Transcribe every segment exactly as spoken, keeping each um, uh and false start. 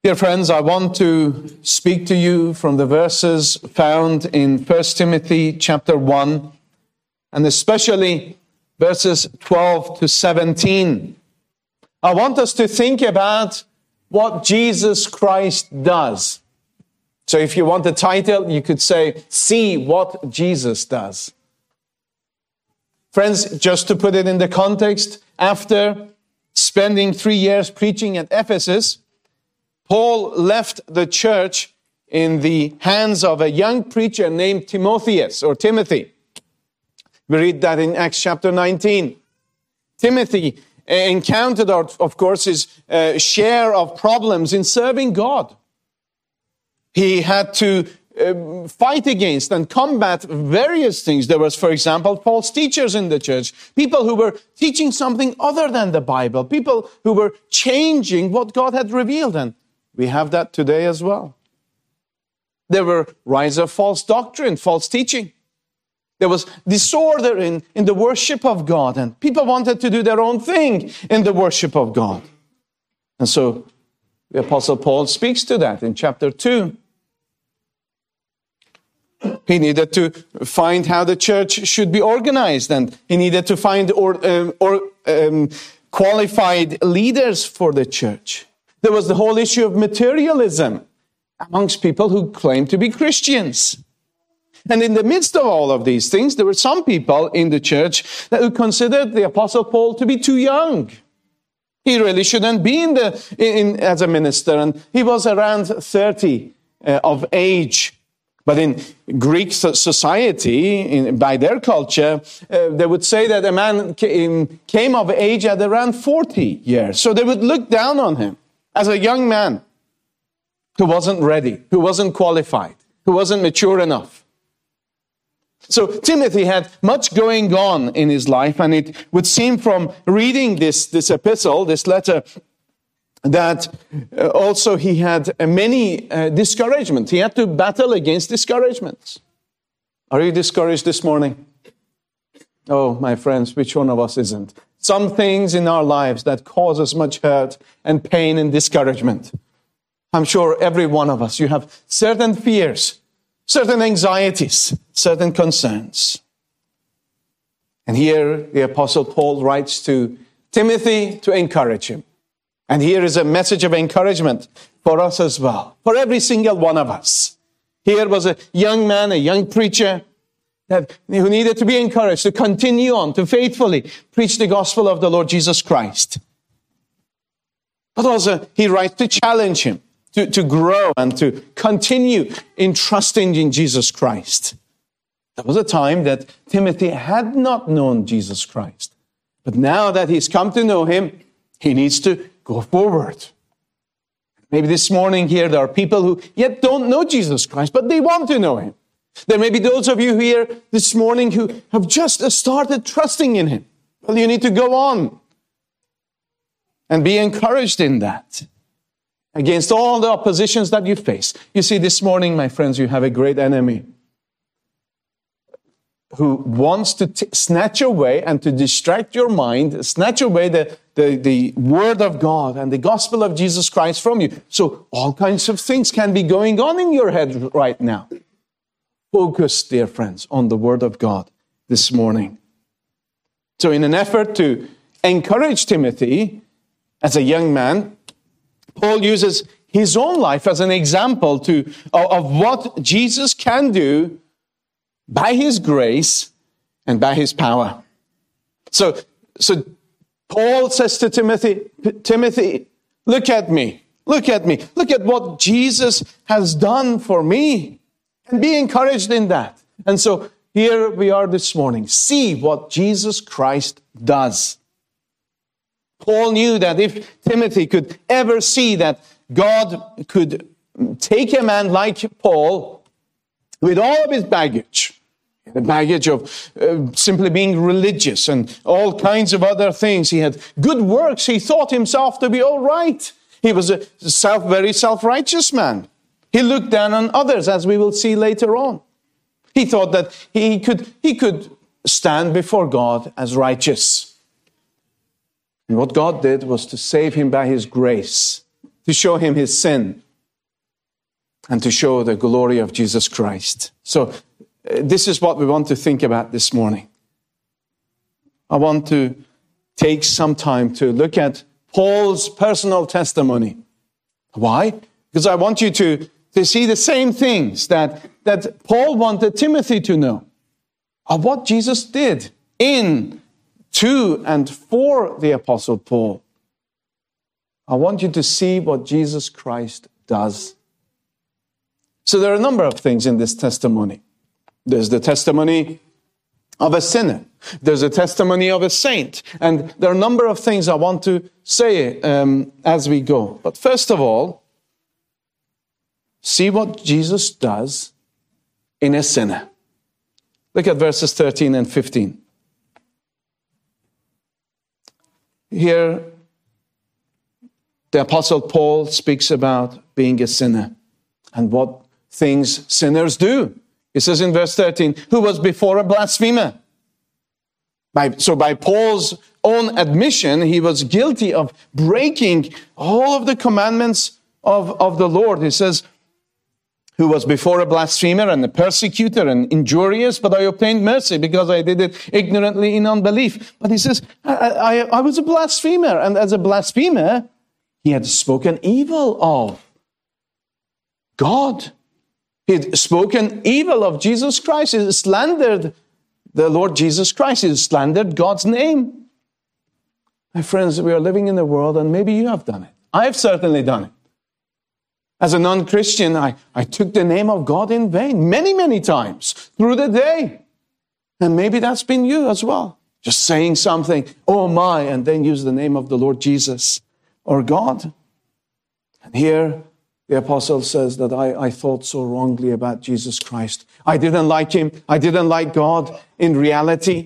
Dear friends, I want to speak to you from the verses found in First Timothy chapter one, and especially verses twelve to seventeen. I want us to think about what Jesus Christ does. So if you want the title, you could say, See What Jesus Does. Friends, just to put it in the context, after spending three years preaching at Ephesus, Paul left the church in the hands of a young preacher named Timotheus or Timothy. We read that in Acts chapter nineteen. Timothy encountered, of course, his uh, share of problems in serving God. He had to uh, fight against and combat various things. There was, for example, false teachers in the church, people who were teaching something other than the Bible, people who were changing what God had revealed. And we have that today as well. There were rise of false doctrine, false teaching. There was disorder in, in the worship of God, and people wanted to do their own thing in the worship of God. And so the Apostle Paul speaks to that in chapter two. He needed to find how the church should be organized, and he needed to find or, um, or um, qualified leaders for the church. There was the whole issue of materialism amongst people who claimed to be Christians. And in the midst of all of these things, there were some people in the church that who considered the Apostle Paul to be too young. He really shouldn't be in the in, as a minister, and he was around thirty uh, of age. But in Greek society, in, by their culture, uh, they would say that a man came, came of age at around forty years. So they would look down on him as a young man who wasn't ready, who wasn't qualified, who wasn't mature enough. So Timothy had much going on in his life, and it would seem from reading this, this epistle, this letter, that uh, also he had uh, many uh, discouragements. He had to battle against discouragements. Are you discouraged this morning? Oh, my friends, which one of us isn't? Some things in our lives that cause us much hurt and pain and discouragement. I'm sure every one of us, you have certain fears, certain anxieties, certain concerns. And here the Apostle Paul writes to Timothy to encourage him. And here is a message of encouragement for us as well, for every single one of us. Here was a young man, a young preacher, that, who needed to be encouraged to continue on, to faithfully preach the gospel of the Lord Jesus Christ. But also he writes to challenge him, to, to grow and to continue in trusting in Jesus Christ. There was a time that Timothy had not known Jesus Christ. But now that he's come to know him, he needs to go forward. Maybe this morning here there are people who yet don't know Jesus Christ, but they want to know him. There may be those of you here this morning who have just started trusting in him. Well, you need to go on and be encouraged in that against all the oppositions that you face. You see, this morning, my friends, you have a great enemy who wants to t- snatch away and to distract your mind, snatch away the, the, the word of God and the gospel of Jesus Christ from you. So all kinds of things can be going on in your head right now. Focus, dear friends, on the word of God this morning. So in an effort to encourage Timothy as a young man, Paul uses his own life as an example to, of, of what Jesus can do by his grace and by his power. So, so Paul says to Timothy, Timothy, look at me, look at me, look at what Jesus has done for me, and be encouraged in that. And so here we are this morning. See what Jesus Christ does. Paul knew that if Timothy could ever see that God could take a man like Paul with all of his baggage, the baggage of uh, simply being religious and all kinds of other things. He had good works. He thought himself to be all right. He was a self, very self-righteous man. He looked down on others, as we will see later on. He thought that he could, he could stand before God as righteous. And what God did was to save him by his grace. to show him his sin and to show the glory of Jesus Christ. So uh, this is what we want to think about this morning. I want to take some time to look at Paul's personal testimony. Why? Because I want you to, to see the same things that, that Paul wanted Timothy to know of what Jesus did in, to, and for the Apostle Paul. I want you to see what Jesus Christ does. So there are a number of things in this testimony. There's the testimony of a sinner. There's a testimony of a saint. And there are a number of things I want to say um, as we go. But first of all, see what Jesus does in a sinner. Look at verses thirteen and fifteen. Here, the Apostle Paul speaks about being a sinner and what things sinners do. He says in verse thirteen, who was before a blasphemer. By, so by Paul's own admission, he was guilty of breaking all of the commandments of, of the Lord. He says, who was before a blasphemer and a persecutor and injurious, but I obtained mercy because I did it ignorantly in unbelief. But he says, I, I, I was a blasphemer, and as a blasphemer, he had spoken evil of God. He had spoken evil of Jesus Christ. He slandered the Lord Jesus Christ. He slandered God's name. My friends, we are living in a world, and maybe you have done it. I've certainly done it. As a non-Christian, I, I took the name of God in vain many, many times through the day. And maybe that's been you as well. Just saying something, oh my, and then use the name of the Lord Jesus or God. And here, the apostle says that I, I thought so wrongly about Jesus Christ. I didn't like him. I didn't like God in reality.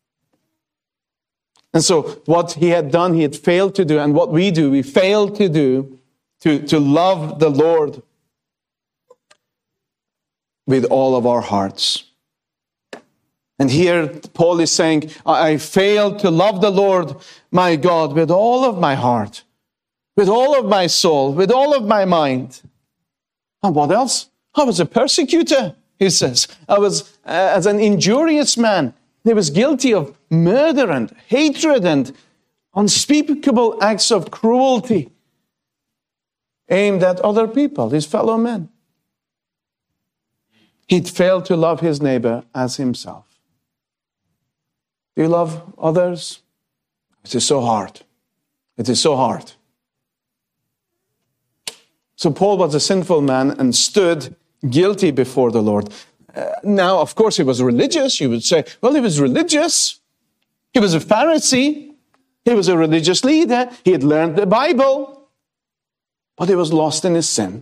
And so what he had done, he had failed to do. And what we do, we fail to do, to, to love the Lord with all of our hearts. And here Paul is saying, I, I failed to love the Lord, my God, with all of my heart, with all of my soul, with all of my mind. And what else? I was a persecutor, he says. I was, uh, as an injurious man, he was guilty of murder and hatred and unspeakable acts of cruelty aimed at other people, his fellow men. He'd failed to love his neighbor as himself. Do you love others? It is so hard. It is so hard. So Paul was a sinful man and stood guilty before the Lord. Uh, now, of course, he was religious. You would say, well, he was religious. He was a Pharisee. He was a religious leader. He had learned the Bible. But he was lost in his sin.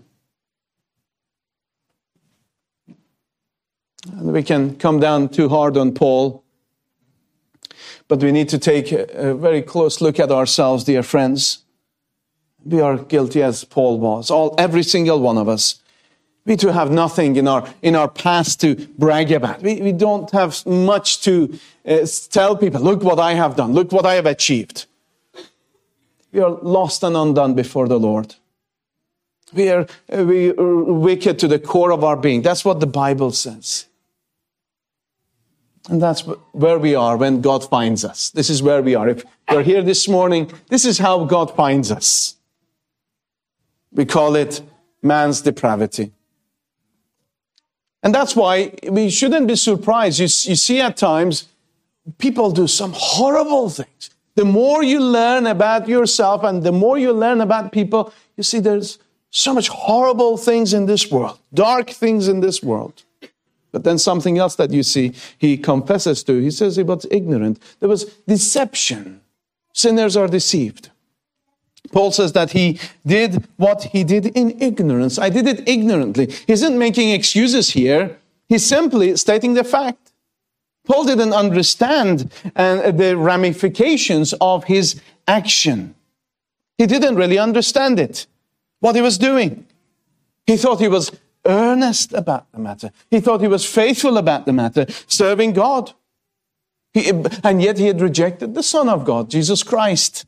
And we can come down too hard on Paul. But we need to take a very close look at ourselves, dear friends. We are guilty as Paul was. All, every single one of us. We too have nothing in our in our past to brag about. We, we don't have much to uh, tell people, look what I have done, look what I have achieved. We are lost and undone before the Lord. We are, uh, we are wicked to the core of our being. That's what the Bible says. And that's where we are when God finds us. This is where we are. If you're here this morning, this is how God finds us. We call it man's depravity. And that's why we shouldn't be surprised. You, you see at times, people do some horrible things. The more you learn about yourself and the more you learn about people, you see there's so much horrible things in this world, dark things in this world. But then something else that you see, he confesses to. He says he was ignorant. There was deception. Sinners are deceived. Paul says that he did what he did in ignorance. I did it ignorantly. He isn't making excuses here. He's simply stating the fact. Paul didn't understand uh, the ramifications of his action. He didn't really understand it, what he was doing. He thought he was earnest about the matter. He thought he was faithful about the matter, serving God. He, and yet he had rejected the Son of God, Jesus Christ.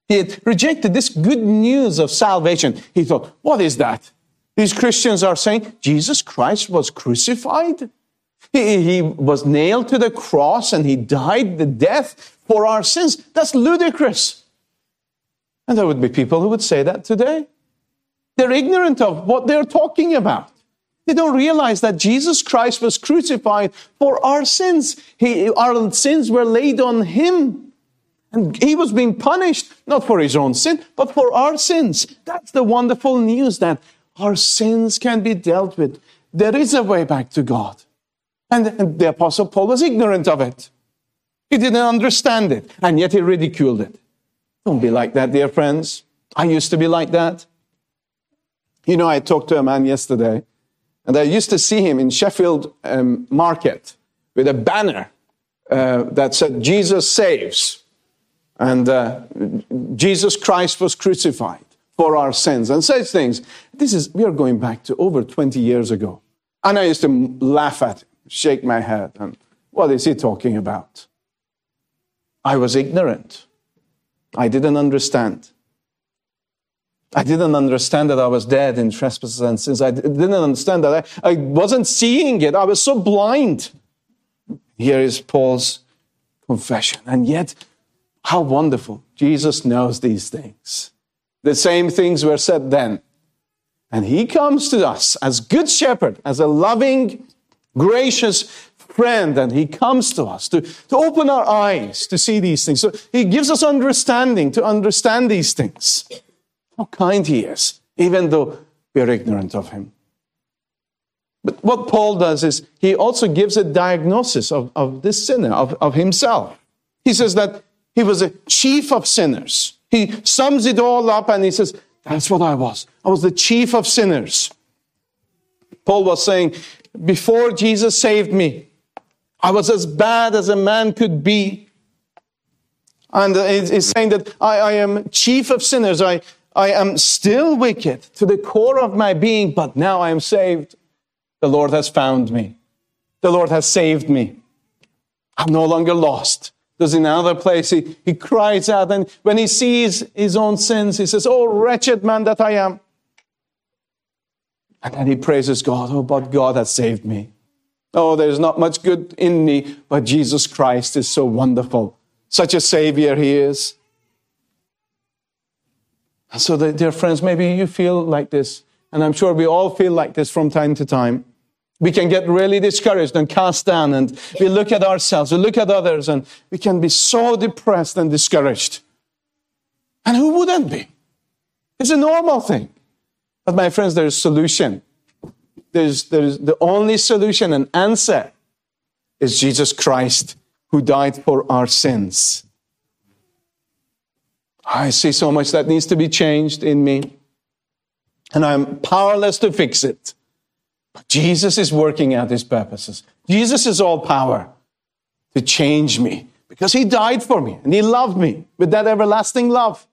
He had rejected this good news of salvation. He thought, what is that? These Christians are saying Jesus Christ was crucified. He, he was nailed to the cross and he died the death for our sins. That's ludicrous. And there would be people who would say that today. They're ignorant of what they're talking about. They don't realize that Jesus Christ was crucified for our sins. He, our sins were laid on him. And he was being punished, not for his own sin, but for our sins. That's the wonderful news, that our sins can be dealt with. There is a way back to God. And, and the Apostle Paul was ignorant of it. He didn't understand it, and yet he ridiculed it. Don't be like that, dear friends. I used to be like that. You know, I talked to a man yesterday, and I used to see him in Sheffield um, Market with a banner uh, that said, Jesus saves. And uh, Jesus Christ was crucified for our sins and such things. This is, we are going back to over twenty years ago. And I used to laugh at him, shake my head, and what is he talking about? I was ignorant. I didn't understand. I didn't understand that I was dead in trespasses and sins. I didn't understand that. I, I wasn't seeing it. I was so blind. Here is Paul's confession. And yet, how wonderful. Jesus knows these things. The same things were said then. And he comes to us as good shepherd, as a loving, gracious friend. And he comes to us to, to open our eyes to see these things. So he gives us understanding to understand these things. How kind he is, even though we are ignorant of him. But what Paul does is he also gives a diagnosis of, of this sinner, of, of himself. He says that he was a chief of sinners. He sums it all up and he says, that's what I was. I was the chief of sinners. Paul was saying, before Jesus saved me, I was as bad as a man could be. And he's saying that I, I am chief of sinners. I, I am still wicked to the core of my being, but now I am saved. The Lord has found me. The Lord has saved me. I'm no longer lost. There's another place, he, he cries out, and when he sees his own sins, he says, oh, wretched man that I am. And then he praises God. Oh, but God has saved me. Oh, there's not much good in me, but Jesus Christ is so wonderful. Such a Savior he is. And so, dear friends, maybe you feel like this, and I'm sure we all feel like this from time to time. We can get really discouraged and cast down, and we look at ourselves, we look at others, and we can be so depressed and discouraged. And who wouldn't be? It's a normal thing. But my friends, there's a solution. There's, there's the only solution and answer is Jesus Christ, who died for our sins. I see so much that needs to be changed in me, and I'm powerless to fix it. But Jesus is working out his purposes. Jesus is all power to change me because he died for me and he loved me with that everlasting love.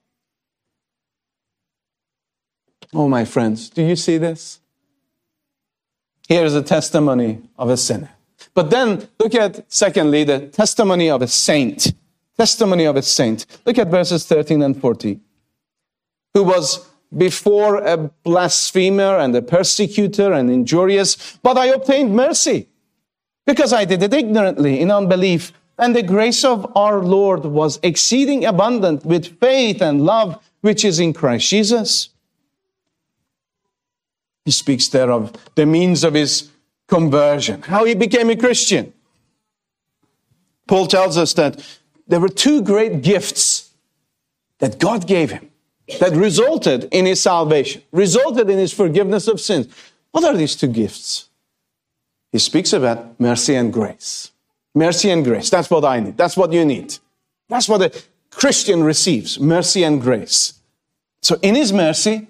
Oh, my friends, do you see this? Here is a testimony of a sinner. But then look at, secondly, the testimony of a saint. Testimony of a saint. Look at verses thirteen and fourteen. Who was before a blasphemer and a persecutor and injurious, but I obtained mercy because I did it ignorantly in unbelief. And the grace of our Lord was exceeding abundant with faith and love, which is in Christ Jesus. He speaks there of the means of his conversion, how he became a Christian. Paul tells us that there were two great gifts that God gave him that resulted in his salvation, resulted in his forgiveness of sins. What are these two gifts? He speaks about mercy and grace. Mercy and grace. That's what I need. That's what you need. That's what a Christian receives, mercy and grace. So in his mercy,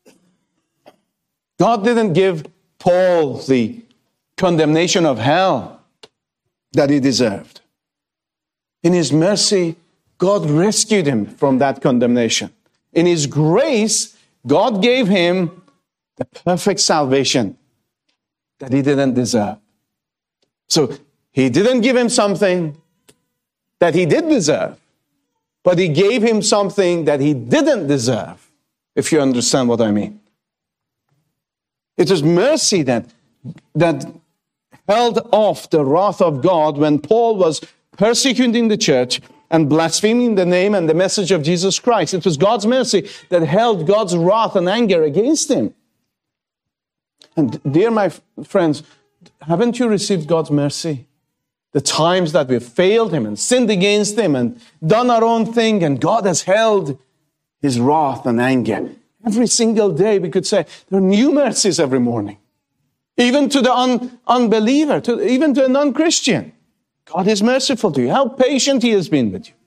God didn't give Paul the condemnation of hell that he deserved. In his mercy, God rescued him from that condemnation. In his grace, God gave him the perfect salvation that he didn't deserve. So he didn't give him something that he did deserve, but he gave him something that he didn't deserve, if you understand what I mean. It was mercy that, that held off the wrath of God when Paul was persecuting the church and blaspheming the name and the message of Jesus Christ. It was God's mercy that held God's wrath and anger against him. And dear my friends, haven't you received God's mercy? The times that we've failed him and sinned against him and done our own thing, and God has held his wrath and anger. Every single day we could say there are new mercies every morning. Even to the un- unbeliever, to, even to a non-Christian. God is merciful to you. How patient he has been with you.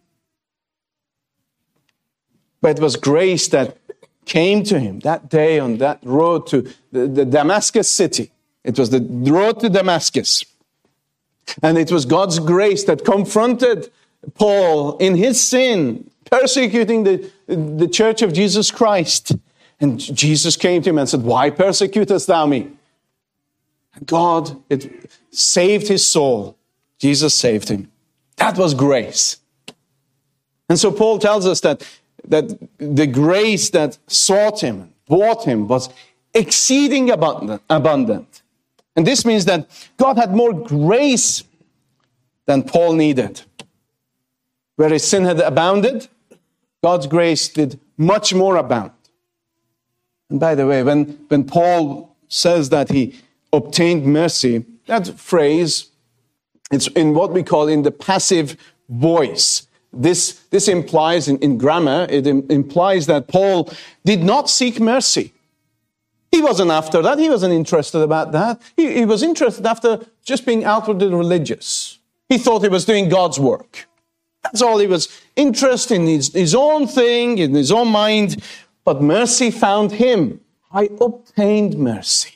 But it was grace that came to him that day on that road to the, the Damascus city. It was the road to Damascus. And it was God's grace that confronted Paul in his sin, persecuting the, the church of Jesus Christ. And Jesus came to him and said, "Why persecutest thou me?" And God, it saved his soul. Jesus saved him. That was grace. And so Paul tells us that, that the grace that sought him, bought him, was exceeding abundant, abundant. And this means that God had more grace than Paul needed. Where his sin had abounded, God's grace did much more abound. And by the way, when, when Paul says that he obtained mercy, that phrase, it's in what we call in the passive voice. This, this implies, in, in grammar, it im- implies that Paul did not seek mercy. He wasn't after that. He wasn't interested about that. He, he was interested after just being outwardly religious. He thought he was doing God's work. That's all he was interested in, his, his own thing, in his own mind. But mercy found him. I obtained mercy.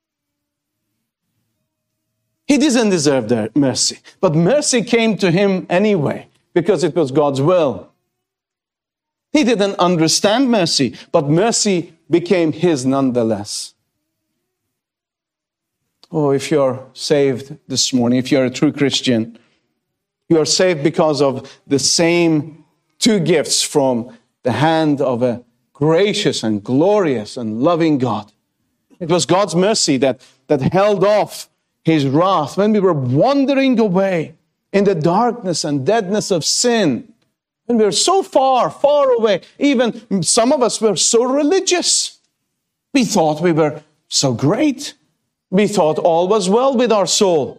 He didn't deserve that mercy. But mercy came to him anyway, because it was God's will. He didn't understand mercy, but mercy became his nonetheless. Oh, if you're saved this morning, if you're a true Christian, you are saved because of the same two gifts from the hand of a gracious and glorious and loving God. It was God's mercy that, that held off his wrath when we were wandering away in the darkness and deadness of sin. And we were so far, far away. Even some of us were so religious. We thought we were so great. We thought all was well with our soul.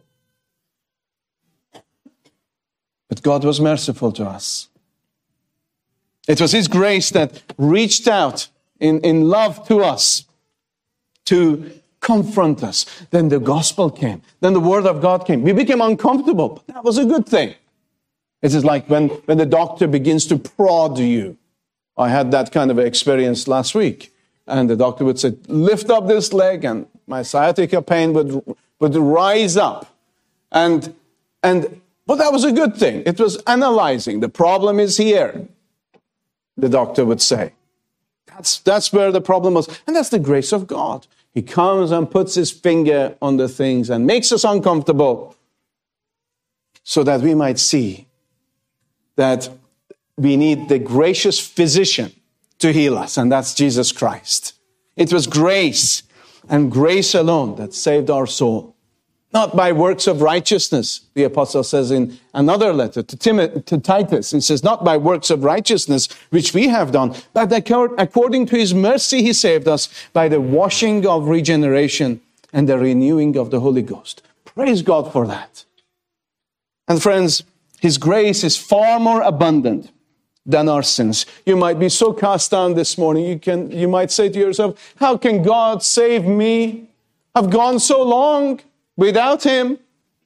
But God was merciful to us. It was his grace that reached out in, in love to us to confront us. Then the gospel came. Then the word of God came. We became uncomfortable, but that was a good thing. It is like when, when the doctor begins to prod you. I had that kind of experience last week. And the doctor would say, lift up this leg, and my sciatica pain would, would rise up. And, and, but that was a good thing. It was analyzing. The problem is here, the doctor would say. That's, that's where the problem was. And that's the grace of God. He comes and puts his finger on the things and makes us uncomfortable so that we might see that we need the gracious physician to heal us, and that's Jesus Christ. It was grace and grace alone that saved our soul. Not by works of righteousness, the apostle says in another letter to, Tim- to Titus. He says, not by works of righteousness, which we have done, but according to his mercy he saved us by the washing of regeneration and the renewing of the Holy Ghost. Praise God for that. And friends, his grace is far more abundant than our sins. You might be so cast down this morning, you can, you might say to yourself, how can God save me? I've gone so long without him.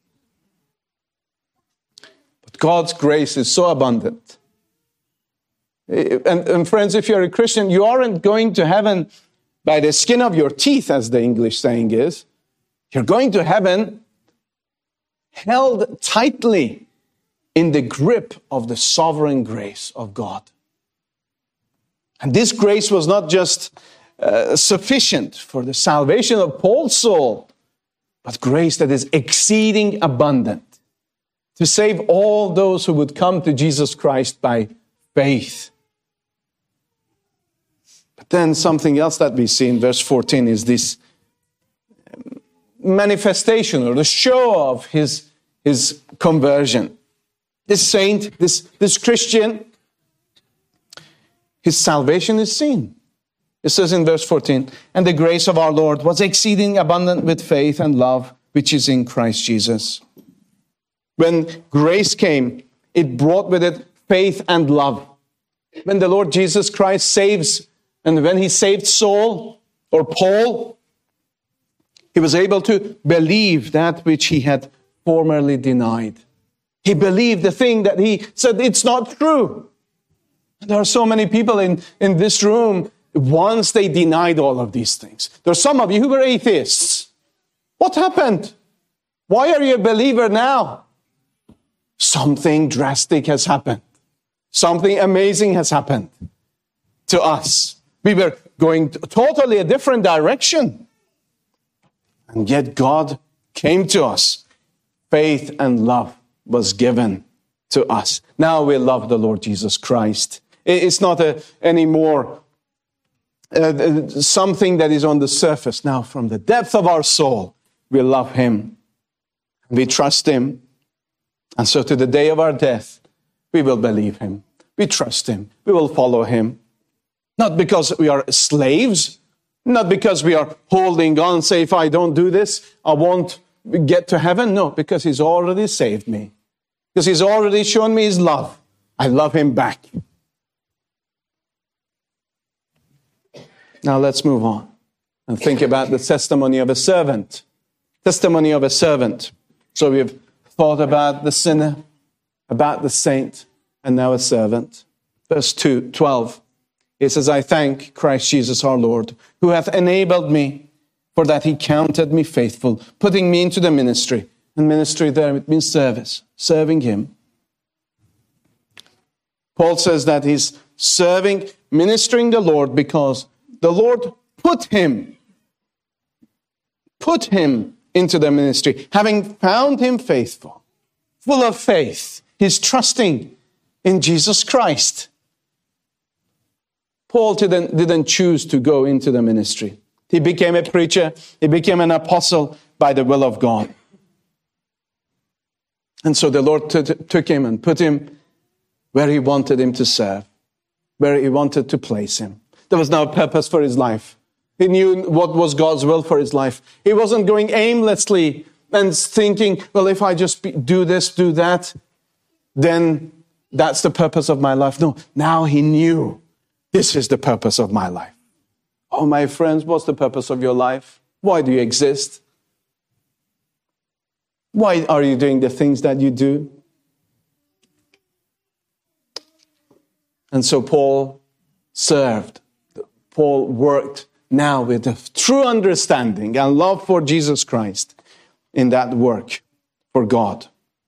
But God's grace is so abundant. And, and friends, if you're a Christian, you aren't going to heaven by the skin of your teeth, as the English saying is. You're going to heaven held tightly in the grip of the sovereign grace of God. And this grace was not just uh, sufficient for the salvation of Paul's soul, but grace that is exceeding abundant to save all those who would come to Jesus Christ by faith. But then something else that we see in verse fourteen is this manifestation or the show of his, his conversion. This saint, this, this Christian, his salvation is seen. It says in verse fourteen, and the grace of our Lord was exceeding abundant with faith and love, which is in Christ Jesus. When grace came, it brought with it faith and love. When the Lord Jesus Christ saves, and when he saved Saul or Paul, he was able to believe that which he had formerly denied. He believed the thing that he said it's not true. There are so many people in, in this room, once they denied all of these things. There are some of you who were atheists. What happened? Why are you a believer now? Something drastic has happened. Something amazing has happened to us. We were going totally a different direction. And yet God came to us. Faith and love was given to us. Now we love the Lord Jesus Christ. It's not a, anymore uh, something that is on the surface. Now from the depth of our soul, we love him. We trust him. And so to the day of our death, we will believe him. We trust him. We will follow him. Not because we are slaves. Not because we are holding on, say, if I don't do this, I won't get to heaven. No, because he's already saved me. Because he's already shown me his love. I love him back. Now let's move on and think about the testimony of a servant. Testimony of a servant. So we've thought about the sinner, about the saint, and now a servant. Verse two, twelve. It says, I thank Christ Jesus our Lord, who hath enabled me, for that he counted me faithful, putting me into the ministry. And ministry there, it means service, serving him. Paul says that he's serving, ministering the Lord because the Lord put him, put him into the ministry, having found him faithful, full of faith. He's trusting in Jesus Christ. Paul didn't, didn't choose to go into the ministry. He became a preacher. He became an apostle by the will of God. And so the Lord t- t- took him and put him where he wanted him to serve, where he wanted to place him. There was no purpose for his life. He knew what was God's will for his life. He wasn't going aimlessly and thinking, well, if I just be, do this, do that, then that's the purpose of my life. No, now he knew this is the purpose of my life. Oh, my friends, what's the purpose of your life? Why do you exist? Why are you doing the things that you do? And so Paul served. Paul worked now with a true understanding and love for Jesus Christ in that work for God.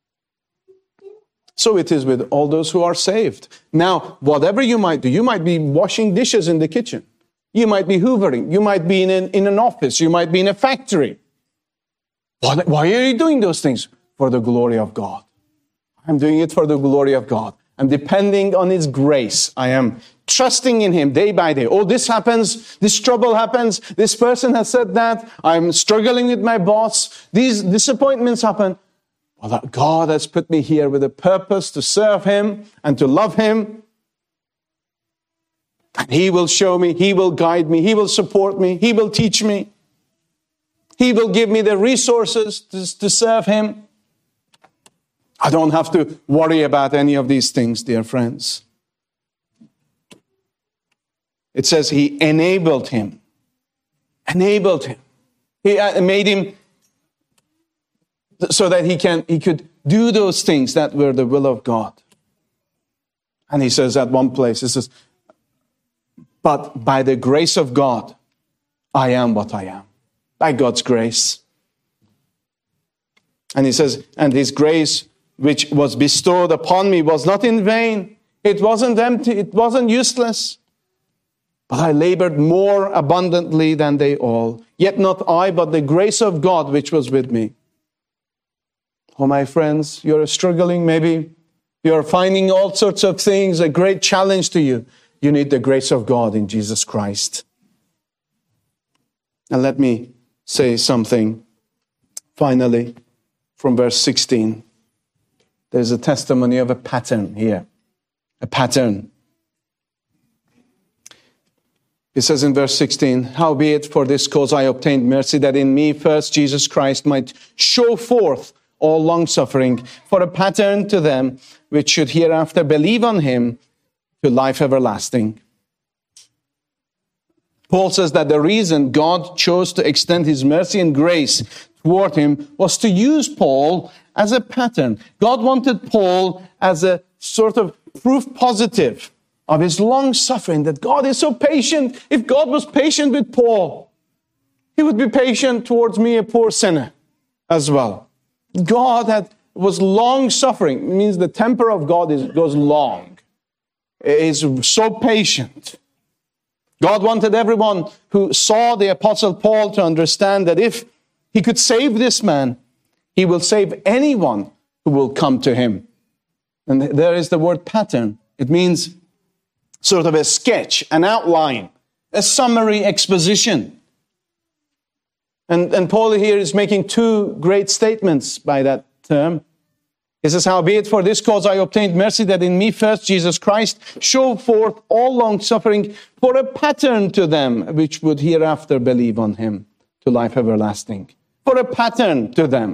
So it is with all those who are saved. Now, whatever you might do, you might be washing dishes in the kitchen. You might be hoovering. You might be in an, in an office. You might be in a factory. Why, why are you doing those things? For the glory of God. I'm doing it for the glory of God. I'm depending on his grace. I am trusting in him day by day. Oh, this happens. This trouble happens. This person has said that. I'm struggling with my boss. These disappointments happen. Well, God has put me here with a purpose to serve him and to love him. And he will show me. He will guide me. He will support me. He will teach me. He will give me the resources to, to serve him. I don't have to worry about any of these things, dear friends. It says he enabled him. Enabled him. He made him so that he can he could do those things that were the will of God. And he says at one place, he says, but by the grace of God, I am what I am. By God's grace. And he says, and his grace which was bestowed upon me was not in vain. It wasn't empty. It wasn't useless. But I labored more abundantly than they all. Yet not I, but the grace of God which was with me. Oh, my friends, you're struggling maybe you're finding all sorts of things, a great challenge to you, you need the grace of God in Jesus Christ. And let me say something finally from verse sixteen. There's a testimony of a pattern here. A pattern. It says in verse sixteen, howbeit for this cause I obtained mercy, that in me first Jesus Christ might show forth all longsuffering, for a pattern to them which should hereafter believe on him to life everlasting. Paul says that the reason God chose to extend his mercy and grace toward him was to use Paul as a pattern. God wanted Paul as a sort of proof positive of his long suffering, that God is so patient. If God was patient with Paul, he would be patient towards me, a poor sinner, as well. God had, was long suffering. It means the temper of God is, goes long. It is so patient. God wanted everyone who saw the Apostle Paul to understand that if he could save this man, he will save anyone who will come to him. And there is the word pattern. It means sort of a sketch, an outline, a summary exposition. And, and Paul here is making two great statements by that term. He says, howbeit for this cause I obtained mercy, that in me first Jesus Christ show forth all long suffering, for a pattern to them which would hereafter believe on him to life everlasting. For a pattern to them.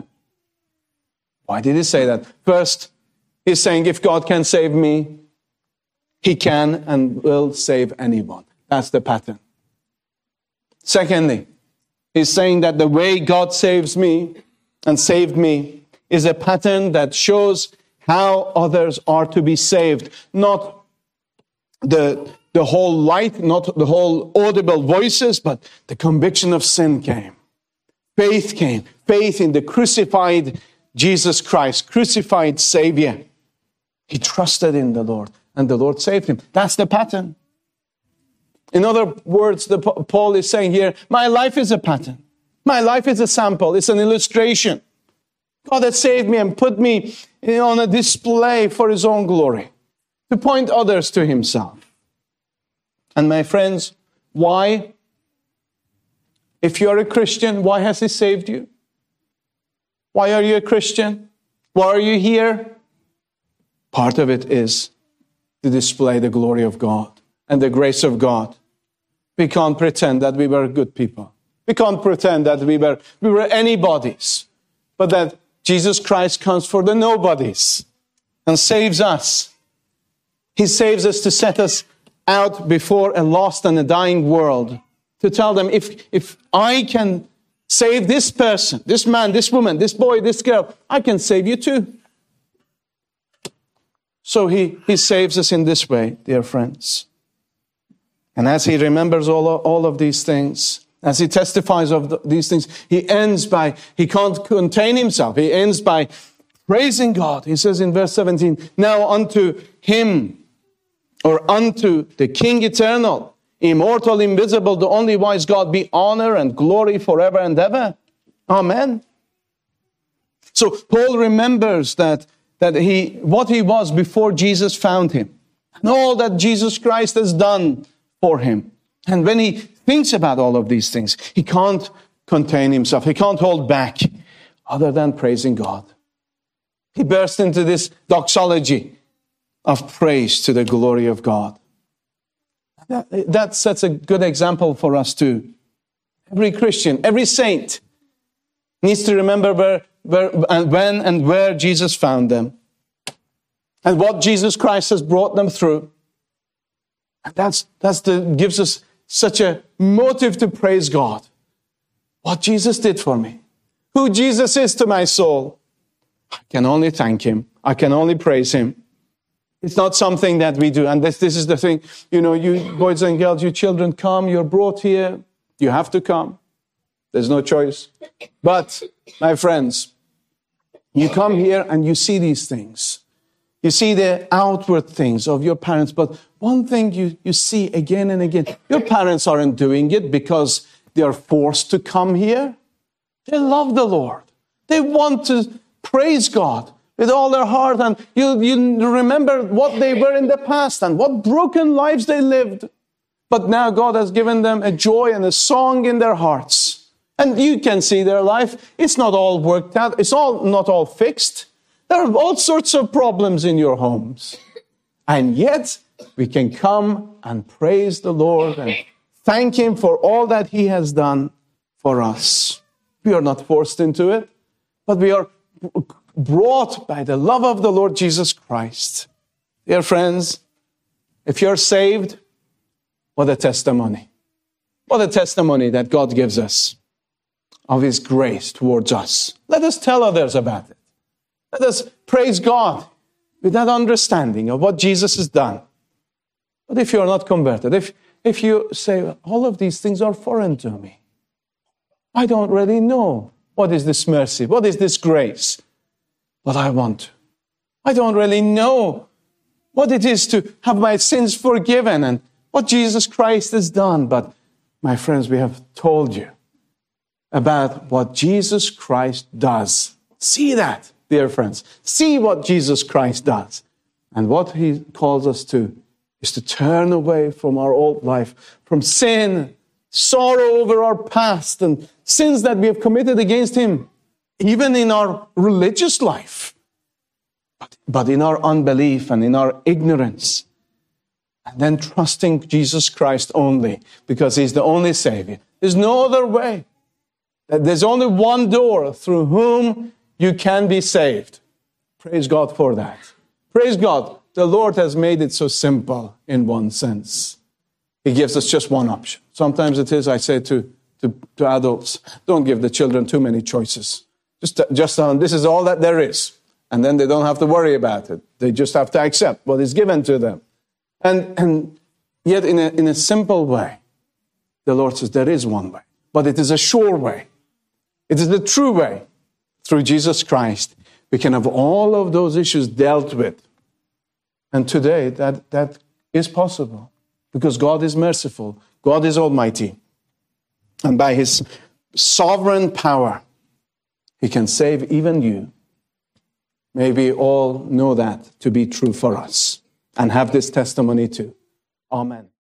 Why did he say that? First, he's saying if God can save me, he can and will save anyone. That's the pattern. Secondly, he's saying that the way God saves me and saved me is a pattern that shows how others are to be saved. Not the, the whole light, not the whole audible voices, but the conviction of sin came. Faith came. Faith in the crucified Jesus Christ, crucified Savior. He trusted in the Lord, and the Lord saved him. That's the pattern. In other words, the, Paul is saying here, my life is a pattern. My life is a sample. It's an illustration. God has saved me and put me on a display for his own glory, to point others to himself. And my friends, why? If you're a Christian, why has he saved you? Why are you a Christian? Why are you here? Part of it is to display the glory of God and the grace of God. We can't pretend that we were good people. We can't pretend that we were, we were anybody's, but that Jesus Christ comes for the nobodies and saves us. He saves us to set us out before a lost and a dying world, to tell them, if, if I can save this person, this man, this woman, this boy, this girl, I can save you too. So he, he saves us in this way, dear friends. And as he remembers all of, all of these things, as he testifies of the, these things, he ends by, he can't contain himself. He ends by praising God. He says in verse seventeen, now unto him, or unto the King eternal, immortal, invisible, the only wise God, be honor and glory forever and ever. Amen. So Paul remembers that, that he, what he was before Jesus found him, and all that Jesus Christ has done for him. And when he thinks about all of these things, he can't contain himself. He can't hold back other than praising God. He burst into this doxology of praise to the glory of God. That, that sets a good example for us too. Every Christian, every saint needs to remember where, where and when and where Jesus found them, and what Jesus Christ has brought them through. And that's, that's the, gives us such a motive to praise God. What Jesus did for me. Who Jesus is to my soul. I can only thank him. I can only praise him. It's not something that we do. And this, this is the thing. You know, you boys and girls, you children, come. You're brought here. You have to come. There's no choice. But, my friends, you come here and you see these things. You see the outward things of your parents, but one thing you, you see again and again, your parents aren't doing it because they are forced to come here. They love the Lord. They want to praise God with all their heart, and you, you remember what they were in the past and what broken lives they lived. But now God has given them a joy and a song in their hearts. And you can see their life. It's not all worked out. It's all not all fixed. There are all sorts of problems in your homes. And yet, we can come and praise the Lord and thank Him for all that He has done for us. We are not forced into it, but we are brought by the love of the Lord Jesus Christ. Dear friends, if you're saved, what a testimony. What a testimony that God gives us of His grace towards us. Let us tell others about it. Let us praise God with that understanding of what Jesus has done. But if you're not converted, if, if you say, all of these things are foreign to me, I don't really know what is this mercy, what is this grace, but I want to. I don't really know what it is to have my sins forgiven and what Jesus Christ has done. But my friends, we have told you about what Jesus Christ does. See that, dear friends. See what Jesus Christ does. And what He calls us to is to turn away from our old life, from sin, sorrow over our past and sins that we have committed against Him, even in our religious life, but, but in our unbelief and in our ignorance. And then trusting Jesus Christ only, because He's the only Savior. There's no other way. There's only one door through whom you can be saved. Praise God for that. Praise God. The Lord has made it so simple in one sense. He gives us just one option. Sometimes it is, I say to, to, to adults, don't give the children too many choices. Just, just um, this is all that there is. And then they don't have to worry about it. They just have to accept what is given to them. And, and yet in a, in a simple way, the Lord says there is one way. But it is a sure way. It is the true way. Through Jesus Christ, we can have all of those issues dealt with. And today, that, that is possible. Because God is merciful. God is almighty. And by His sovereign power, He can save even you. May we all know that to be true for us. And have this testimony too. Amen.